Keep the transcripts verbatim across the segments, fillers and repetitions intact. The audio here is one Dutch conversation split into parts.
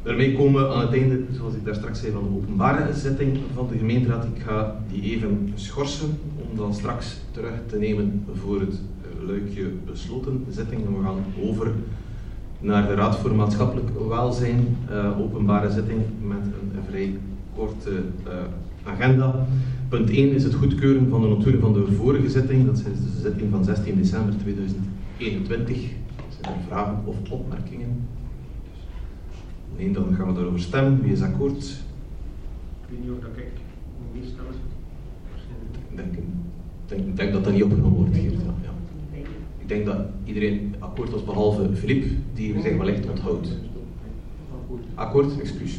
Daarmee komen we aan het einde, zoals ik daar straks zei, van de openbare zitting van de gemeenteraad. Ik ga die even schorsen om dan straks terug te nemen voor het luikje besloten zitting. En we gaan over naar de Raad voor Maatschappelijk Welzijn, uh, openbare zitting met een, een vrij korte uh, agenda. Punt één is het goedkeuren van de notulen van de vorige zitting. Dat is de zitting van zestien december tweeduizend eenentwintig. Zijn er vragen of opmerkingen? Nee, dan gaan we daarover stemmen. Wie is akkoord? Ik weet niet of dat ik nog niet stemmen zit. Ik denk, denk, denk dat dat niet opgenomen wordt hier. Ja, ja. Ik denk dat iedereen akkoord was, behalve Philippe, die zich wellicht onthoudt. Akkoord, excuus.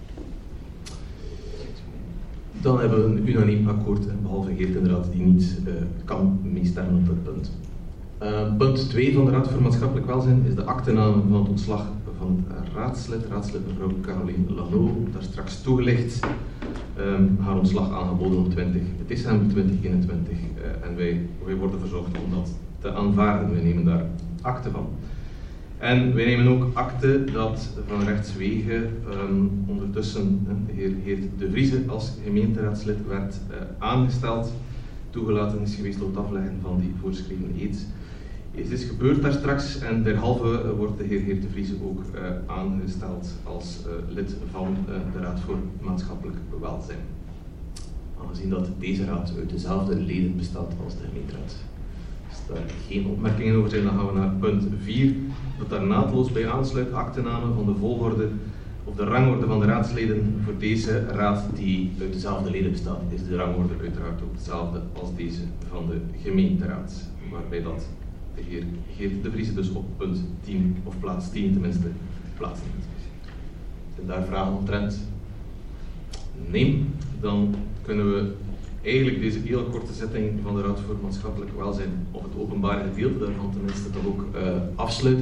Dan hebben we een unaniem akkoord, behalve Geert inderdaad, die niet uh, kan meestemmen op dat punt. Uh, punt twee van de Raad voor Maatschappelijk Welzijn is de aktename van het ontslag van het raadslid, raadslid mevrouw Caroline Lano, daar straks toegelicht. Um, haar ontslag aangeboden op twintig december tweeduizend eenentwintig uh, en wij, wij worden verzocht om dat te aanvaarden. Wij nemen daar akte van. En wij nemen ook akte dat van rechtswege um, ondertussen uh, de heer Geert de Vrieze als gemeenteraadslid werd uh, aangesteld, toegelaten is geweest tot het afleggen van die voorgeschreven eed. Het is gebeurd daar straks en derhalve uh, wordt de heer Geert de Vrieze ook uh, aangesteld als uh, lid van uh, de Raad voor Maatschappelijk Welzijn. Aangezien dat deze raad uit dezelfde leden bestaat als de gemeenteraad. Als daar geen opmerkingen over zijn, dan gaan we naar punt vier, dat daar naadloos bij aansluit aktename van de volgorde of de rangorde van de raadsleden voor deze raad die uit dezelfde leden bestaat, is de rangorde uiteraard ook hetzelfde als deze van de gemeenteraad, waarbij dat de heer Geert de Vrieze dus op punt tien, of plaats tien tenminste, plaatsneemt. Zijn daar vragen omtrent? Nee, dan kunnen we eigenlijk deze hele korte zitting van de Raad voor Maatschappelijk Welzijn op het openbare gedeelte daarvan tenminste toch ook uh, afsluiten.